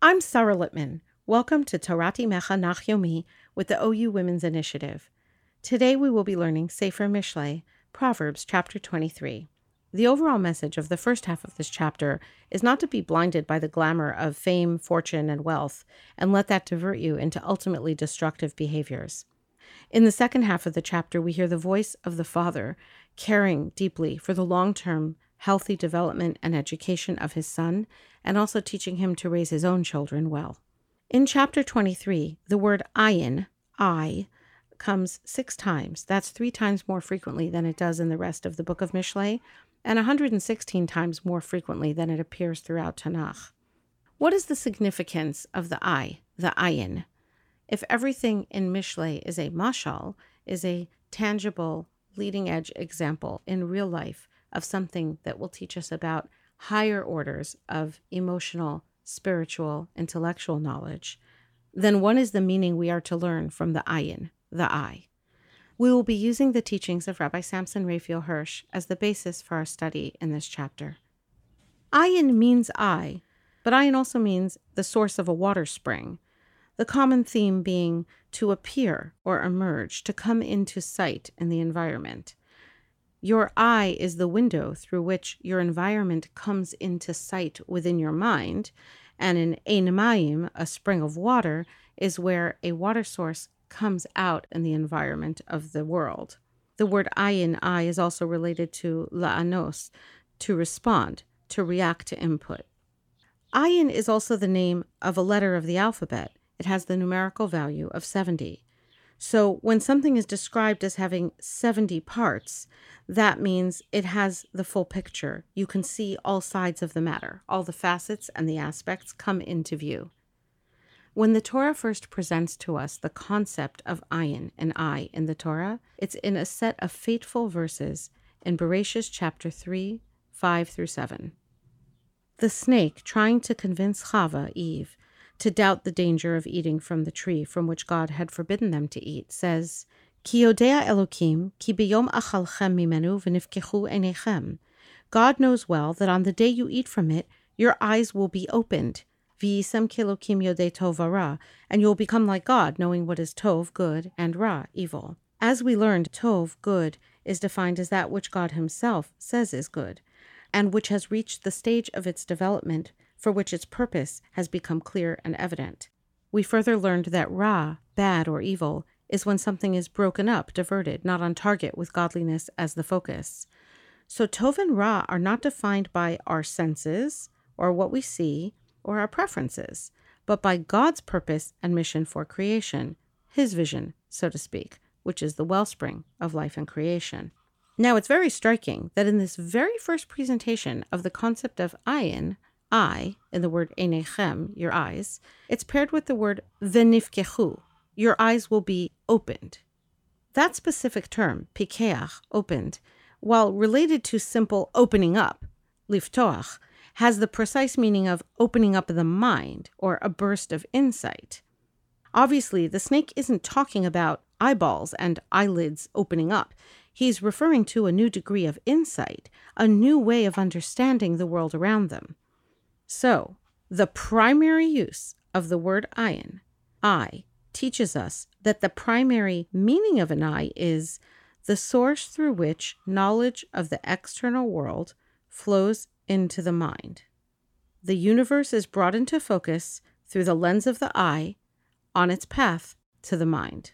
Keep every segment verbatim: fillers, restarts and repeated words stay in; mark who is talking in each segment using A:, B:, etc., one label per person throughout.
A: I'm Sarah Littman. Welcome to Torat Imecha Nach Yomi with the O U Women's Initiative. Today we will be learning Sefer Mishlei, Proverbs chapter twenty-three. The overall message of the first half of this chapter is not to be blinded by the glamour of fame, fortune, and wealth, and let that divert you into ultimately destructive behaviors. In the second half of the chapter, we hear the voice of the father caring deeply for the long-term healthy development and education of his son, and also teaching him to raise his own children well. In chapter twenty-three, the word ayin, I, comes six times. That's three times more frequently than it does in the rest of the book of Mishlei, and one hundred sixteen times more frequently than it appears throughout Tanakh. What is the significance of the I, the ayin? If everything in Mishlei is a mashal, is a tangible, leading-edge example in real life of something that will teach us about higher orders of emotional, spiritual, intellectual knowledge, then what is the meaning we are to learn from the ayin, the I? We will be using the teachings of Rabbi Samson Raphael Hirsch as the basis for our study in this chapter. Ayin means I, but ayin also means the source of a water spring, the common theme being to appear or emerge, to come into sight in the environment. Your eye is the window through which your environment comes into sight within your mind, and an ein mayim, a spring of water, is where a water source comes out in the environment of the world. The word ayin, I, is also related to la'anos, to respond, to react to input. Ayin is also the name of a letter of the alphabet. It has the numerical value of seventy. So when something is described as having seventy parts, that means it has the full picture. You can see all sides of the matter. All the facets and the aspects come into view. When the Torah first presents to us the concept of ayin and I in the Torah, it's in a set of fateful verses in Bereshis chapter three, five through seven. The snake trying to convince Chava, Eve, to doubt the danger of eating from the tree from which God had forbidden them to eat, says, Ki yodea Elokim, ki biyom achalchem mimenu v'nifkechu einechem. God knows well that on the day you eat from it, your eyes will be opened, v'yisem ki Elokim yodei tov v'ra, and you will become like God, knowing what is tov, good, and ra, evil. As we learned, tov, good, is defined as that which God himself says is good, and which has reached the stage of its development for which its purpose has become clear and evident. We further learned that ra, bad or evil, is when something is broken up, diverted, not on target with godliness as the focus. So tov and ra are not defined by our senses, or what we see, or our preferences, but by God's purpose and mission for creation, his vision, so to speak, which is the wellspring of life and creation. Now, it's very striking that in this very first presentation of the concept of ayin, I, in the word einechem, your eyes, it's paired with the word v'nifkechu, your eyes will be opened. That specific term, pikeach, opened, while related to simple opening up, liftoach, has the precise meaning of opening up the mind or a burst of insight. Obviously, the snake isn't talking about eyeballs and eyelids opening up. He's referring to a new degree of insight, a new way of understanding the world around them. So, the primary use of the word ayin, I, teaches us that the primary meaning of an eye is the source through which knowledge of the external world flows into the mind. The universe is brought into focus through the lens of the eye on its path to the mind.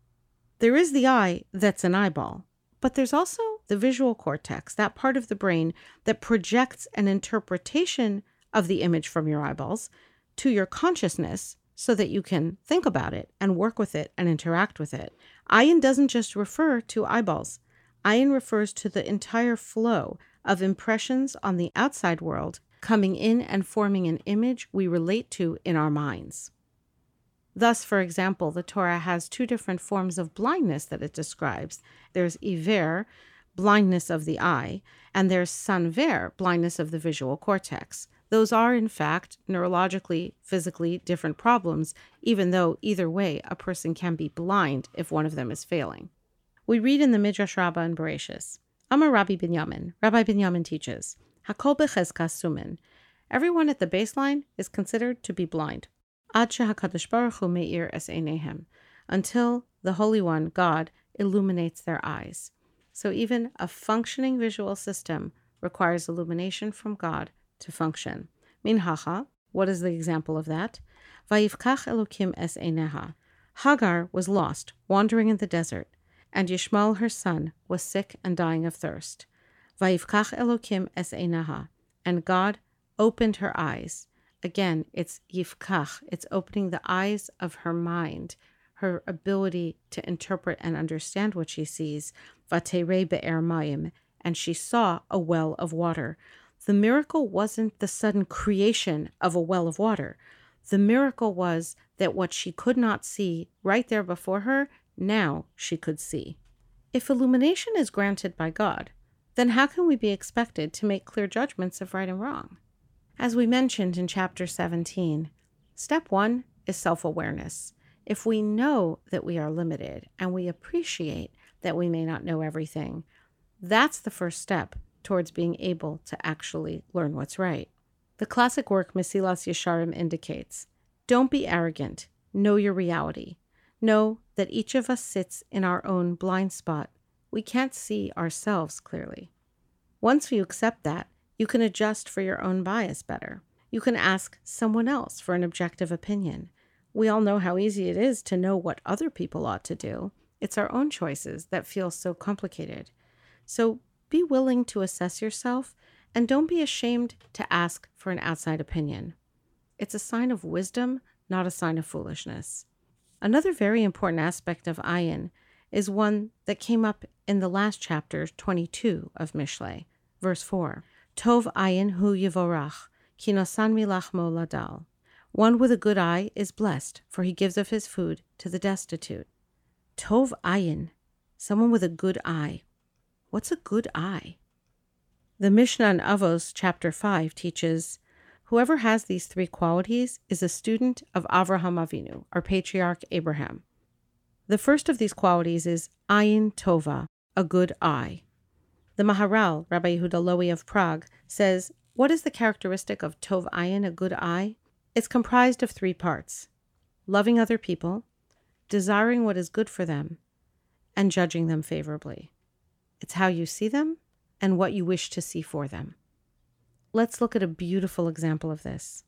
A: There is the eye that's an eyeball, but there's also the visual cortex, that part of the brain that projects an interpretation of the image from your eyeballs to your consciousness so that you can think about it and work with it and interact with it. Ayin doesn't just refer to eyeballs. Ayin refers to the entire flow of impressions on the outside world coming in and forming an image we relate to in our minds. Thus, for example, the Torah has two different forms of blindness that it describes. There's iver, blindness of the eye, and there's sanver, blindness of the visual cortex. Those are, in fact, neurologically, physically different problems, even though either way a person can be blind if one of them is failing. We read in the Midrash Rabbah and Bereshis, Amar Rabbi Binyamin, Rabbi Binyamin teaches, Hakol bechezkas sumin, Everyone at the baseline is considered to be blind. Ad she'HaKadosh Baruch Hu me'ir es einehem, until the Holy One, God, illuminates their eyes. So even a functioning visual system requires illumination from God to function. Min hacha, what is the example of that? Vayivkach Elokim es eineha. Hagar was lost, wandering in the desert, and Yishmael, her son, was sick and dying of thirst. Vayivkach Elokim es eineha, and God opened her eyes. Again, it's yivkach, it's opening the eyes of her mind, her ability to interpret and understand what she sees. Vaterei be'er mayim, and she saw a well of water. The miracle wasn't the sudden creation of a well of water. The miracle was that what she could not see right there before her, now she could see. If illumination is granted by God, then how can we be expected to make clear judgments of right and wrong? As we mentioned in chapter seventeen, step one is self-awareness. If we know that we are limited and we appreciate that we may not know everything, that's the first step towards being able to actually learn what's right. The classic work Mesilas Yesharim indicates, don't be arrogant, know your reality. Know that each of us sits in our own blind spot. We can't see ourselves clearly. Once you accept that, you can adjust for your own bias better. You can ask someone else for an objective opinion. We all know how easy it is to know what other people ought to do. It's our own choices that feel so complicated. So be willing to assess yourself, and don't be ashamed to ask for an outside opinion. It's a sign of wisdom, not a sign of foolishness. Another very important aspect of ayin is one that came up in the last chapter, twenty-two of Mishlei, verse four. Tov ayin hu yivorach, ki nosan milachmo ladal. One with a good eye is blessed, for he gives of his food to the destitute. Tov ayin, someone with a good eye. What's a good eye? The Mishnah in Avos, chapter five, teaches, whoever has these three qualities is a student of Avraham Avinu, our patriarch Abraham. The first of these qualities is ayin tova, a good eye. The Maharal, Rabbi Yehuda Lowy of Prague, says, what is the characteristic of tov ayin, a good eye? It's comprised of three parts: loving other people, desiring what is good for them, and judging them favorably. It's how you see them and what you wish to see for them. Let's look at a beautiful example of this.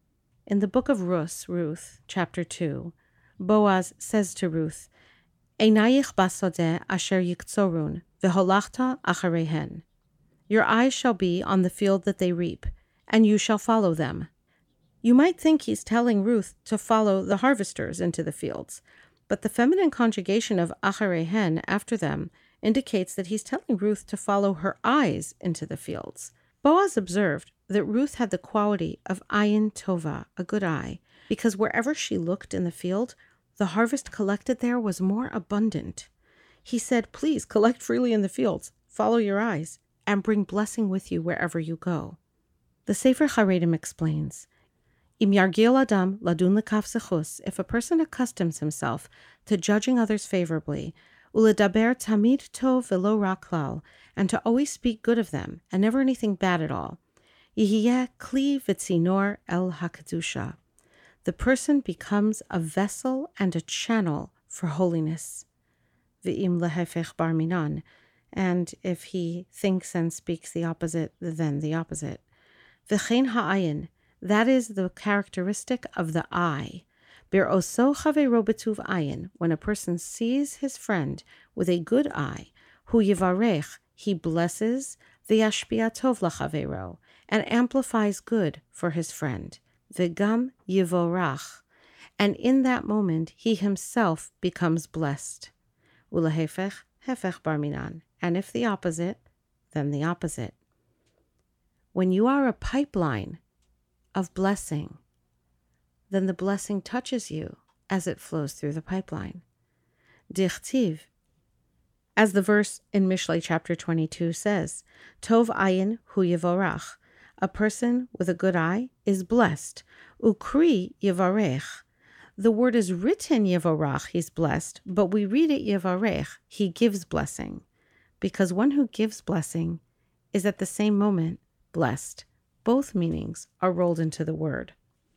A: In the book of Ruth, Ruth, chapter two, Boaz says to Ruth, Einayich basodeh asher yiktzorun, v'holachta acharehen. Your eyes shall be on the field that they reap, and you shall follow them. You might think he's telling Ruth to follow the harvesters into the fields, but the feminine conjugation of acharehen, after them, indicates that he's telling Ruth to follow her eyes into the fields. Boaz observed that Ruth had the quality of ayin tova, a good eye, because wherever she looked in the field, the harvest collected there was more abundant. He said, please collect freely in the fields, follow your eyes, and bring blessing with you wherever you go. The Sefer Haredim explains, Im yargil adam ladun lekaf zechus, if a person accustoms himself to judging others favorably, uledaber tamid tov velo ra klal, and to always speak good of them, and never anything bad at all, yihiyeh kli v'tzinor el hakadusha. The person becomes a vessel and a channel for holiness. V'im lehefech bar minan, and if he thinks and speaks the opposite, then the opposite. V'chein ha'ayin, that is the characteristic of the eye. Bir oso chavero betuv ayin, when a person sees his friend with a good eye, hu yivarech, he blesses, v'yashpia tov lachavero, and amplifies good for his friend. V'gam yivorach, and in that moment he himself becomes blessed. Ulehefech hefech bar minan, and if the opposite, then the opposite. When you are a pipeline of blessing, then the blessing touches you as it flows through the pipeline. Dichtiv, as the verse in Mishlei chapter twenty-two says, Tov ayin hu yivorach, a person with a good eye is blessed. Ukri yivarech, the word is written yivorach, he's blessed, but we read it yivarech, he gives blessing, because one who gives blessing is at the same moment blessed Both meanings are rolled into the word.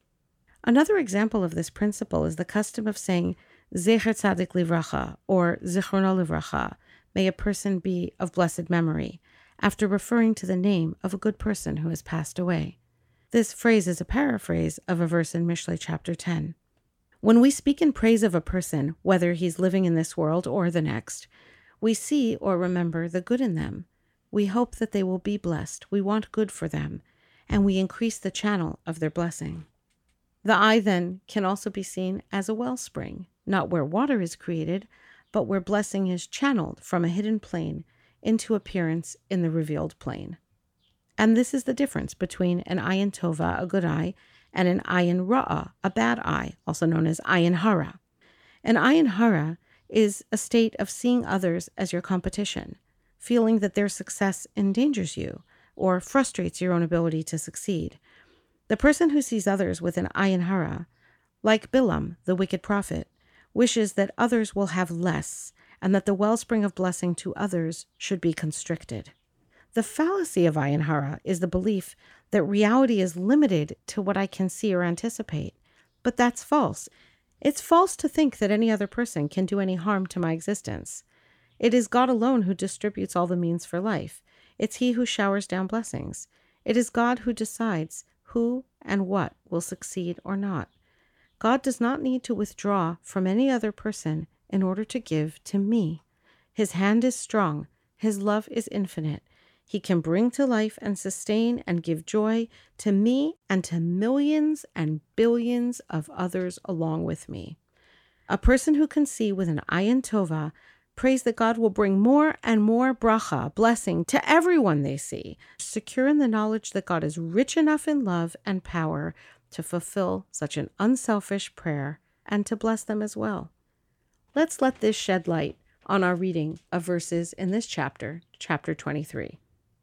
A: Another example of this principle is the custom of saying Zecher Tzadik Livracha or Zichrono Livracha, may a person be of blessed memory, after referring to the name of a good person who has passed away. This phrase is a paraphrase of a verse in Mishlei chapter ten. When we speak in praise of a person, whether he's living in this world or the next, we see or remember the good in them. We hope that they will be blessed. We want good for them, and we increase the channel of their blessing. The eye, then, can also be seen as a wellspring, not where water is created, but where blessing is channeled from a hidden plane into appearance in the revealed plane. And this is the difference between an ayin tova, a good eye, and an ayin ra'ah, a bad eye, also known as ayin hara. An ayin hara is a state of seeing others as your competition, feeling that their success endangers you or frustrates your own ability to succeed. The person who sees others with an ayin hara, like Bilam, the wicked prophet, wishes that others will have less and that the wellspring of blessing to others should be constricted. The fallacy of ayin hara is the belief that reality is limited to what I can see or anticipate. But that's false. It's false to think that any other person can do any harm to my existence. It is God alone who distributes all the means for life. It's He who showers down blessings. It is God who decides who and what will succeed or not. God does not need to withdraw from any other person in order to give to me. His hand is strong. His love is infinite. He can bring to life and sustain and give joy to me and to millions and billions of others along with me. A person who can see with an ayin tova prays that God will bring more and more bracha, blessing, to everyone they see, secure in the knowledge that God is rich enough in love and power to fulfill such an unselfish prayer and to bless them as well. Let's let this shed light on our reading of verses in this chapter, chapter twenty-three.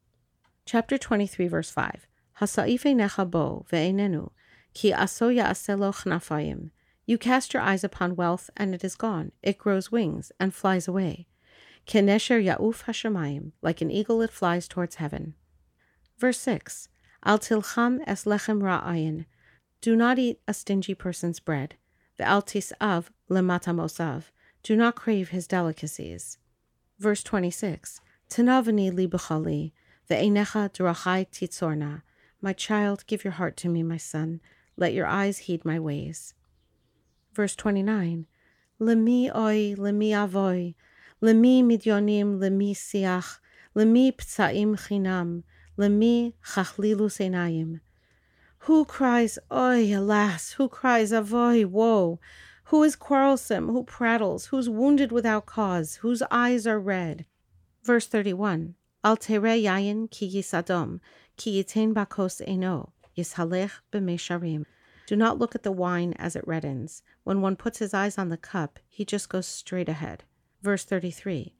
A: Chapter twenty-three, verse five. Hasa'if einecha bo ve'einenu, ki aso ya'aseh lo chnafayim. You cast your eyes upon wealth, and it is gone. It grows wings and flies away. Kenesher ya'uf hashamayim, like an eagle it flies towards heaven. Verse six. Al tilcham es lechem ra'ayin. Do not eat a stingy person's bread. Ve'al tis'av lemata mosav. Do not crave his delicacies. Verse twenty-six. Tenavani li b'chali. Ve'einecha drachai titzorna. My child, give your heart to me, my son. Let your eyes heed my ways. Verse twenty-nine. Lemi oi, lemi avoy. Lemi midyonim, lemi siach. Lemi ptsaim chinam. Lemi chachlilu seinayim. Who cries, oi, alas? Who cries, avoy, woe? Who is quarrelsome? Who prattles? Who's wounded without cause? Whose eyes are red? Verse thirty-one. Al tereh yayin ki yisadom, ki yitain bakos eno, yishalech b'meisharim. Do not look at the wine as it reddens. When one puts his eyes on the cup, he just goes straight ahead. Verse thirty-three.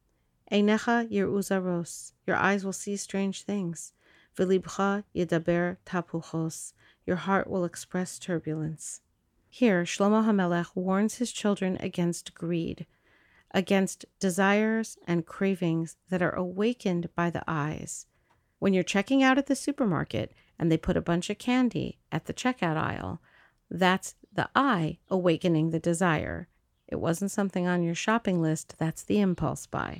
A: Einecha yir'u zaros. Your eyes will see strange things. V'libcha yedaber tapuchos. Your heart will express turbulence. Here, Shlomo HaMelech warns his children against greed, against desires and cravings that are awakened by the eyes. When you're checking out at the supermarket and they put a bunch of candy at the checkout aisle, that's the eye awakening the desire. It wasn't something on your shopping list, that's the impulse buy.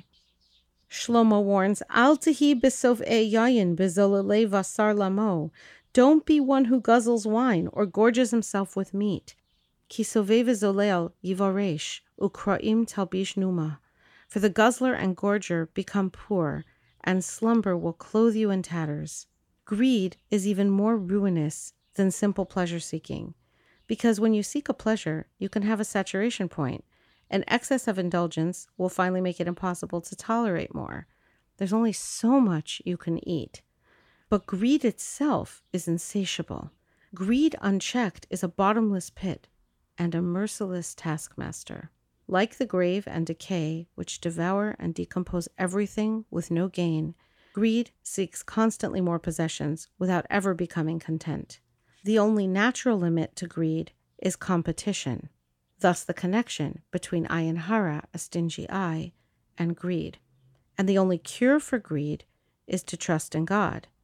A: Shlomo warns, Al tehi besov'ei yayin bezolelei vasar lamo. Don't be one who guzzles wine or gorges himself with meat. Ki sovei v'zolel yivaresh. Ukraim talbish numa. For the guzzler and gorger become poor, and slumber will clothe you in tatters. Greed is even more ruinous than simple pleasure-seeking, because when you seek a pleasure, you can have a saturation point. An excess of indulgence will finally make it impossible to tolerate more. There's only so much you can eat. But greed itself is insatiable. Greed unchecked is a bottomless pit and a merciless taskmaster. Like the grave and decay, which devour and decompose everything with no gain, greed seeks constantly more possessions without ever becoming content. The only natural limit to greed is competition, thus the connection between ayin hara, a stingy eye, and greed. And the only cure for greed is to trust in God.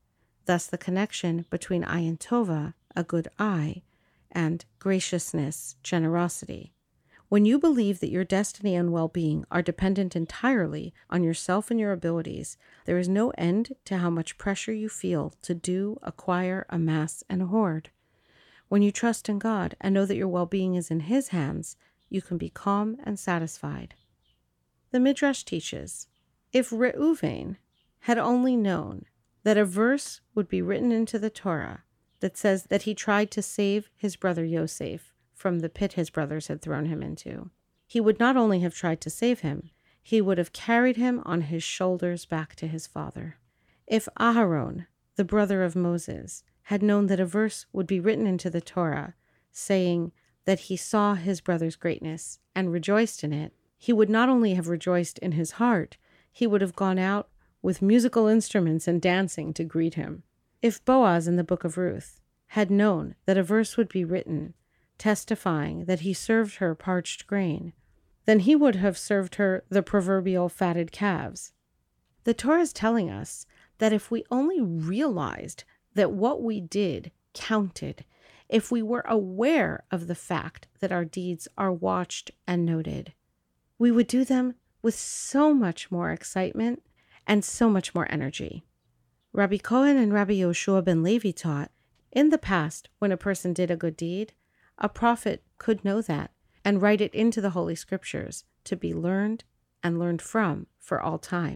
A: Thus the connection between ayin tova, a good eye, and graciousness, generosity. When you believe that your destiny and well-being are dependent entirely on yourself and your abilities, there is no end to how much pressure you feel to do, acquire, amass, and hoard. When you trust in God and know that your well-being is in His hands, you can be calm and satisfied. The Midrash teaches, if Reuven had only known that a verse would be written into the Torah that says that he tried to save his brother Yosef from the pit his brothers had thrown him into, he would not only have tried to save him, he would have carried him on his shoulders back to his father. If Aharon, the brother of Moses, had known that a verse would be written into the Torah saying that he saw his brother's greatness and rejoiced in it, he would not only have rejoiced in his heart, he would have gone out with musical instruments and dancing to greet him. If Boaz in the book of Ruth had known that a verse would be written testifying that he served her parched grain, then he would have served her the proverbial fatted calves. The Torah is telling us that if we only realized that what we did counted, if we were aware of the fact that our deeds are watched and noted, we would do them with so much more excitement and so much more energy. Rabbi Cohen and Rabbi Yoshua ben Levi taught, in the past, when a person did a good deed, a prophet could know that and write it into the Holy Scriptures to be learned and learned from for all time.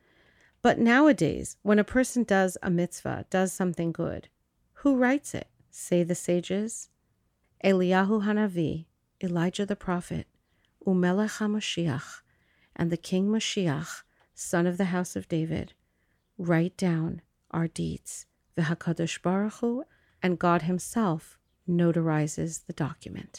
A: But nowadays, when a person does a mitzvah, does something good, who writes it? Say the sages, Eliyahu Hanavi, Elijah the prophet, Umelech HaMashiach, and the King Mashiach, son of the house of David, write down our deeds. VeHakadosh Baruch Hu, and God Himself notarizes the document.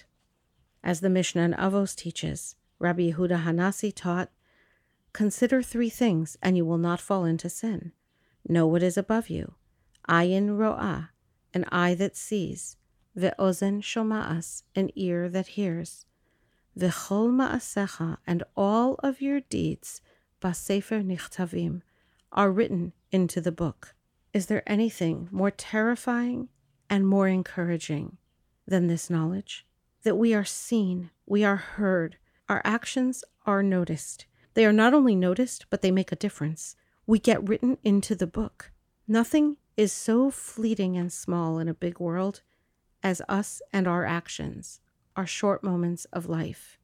A: As the Mishnah in Avos teaches, Rabbi Yehuda Hanasi taught, consider three things and you will not fall into sin. Know what is above you. Ayin ro'ah, an eye that sees. Ve'ozen shoma'as, an ear that hears. Ve'chol ma'asecha, and all of your deeds, ba'sefer nichtavim, are written into the book. Is there anything more terrifying and more encouraging than this knowledge? That we are seen, we are heard, our actions are noticed. They are not only noticed, but they make a difference. We get written into the book. Nothing is so fleeting and small in a big world as us and our actions, our short moments of life.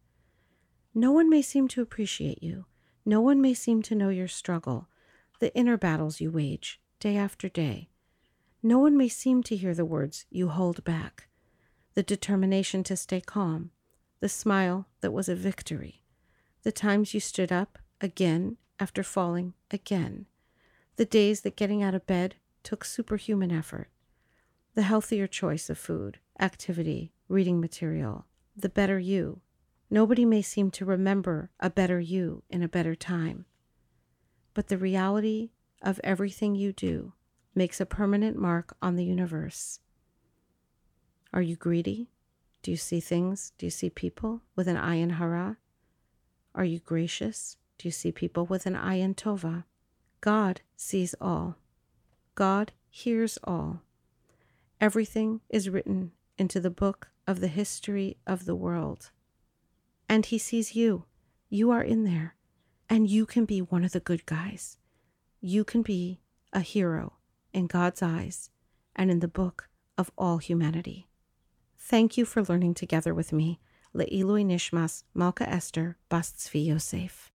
A: No one may seem to appreciate you. No one may seem to know your struggle, the inner battles you wage day after day. No one may seem to hear the words you hold back, the determination to stay calm, the smile that was a victory, the times you stood up again after falling again, the days that getting out of bed took superhuman effort, the healthier choice of food, activity, reading material, the better you. Nobody may seem to remember a better you in a better time, but the reality of everything you do makes a permanent mark on the universe. Are you greedy? Do you see things? Do you see people with an ayin hara? Are you gracious? Do you see people with an ayin tova? God sees all. God hears all. Everything is written into the book of the history of the world. And He sees you. You are in there. And you can be one of the good guys. You can be a hero in God's eyes and in the book of all humanity. Thank you for learning together with me. Le'ilui Nishmas Malka Esther Bas Tzvi Yosef.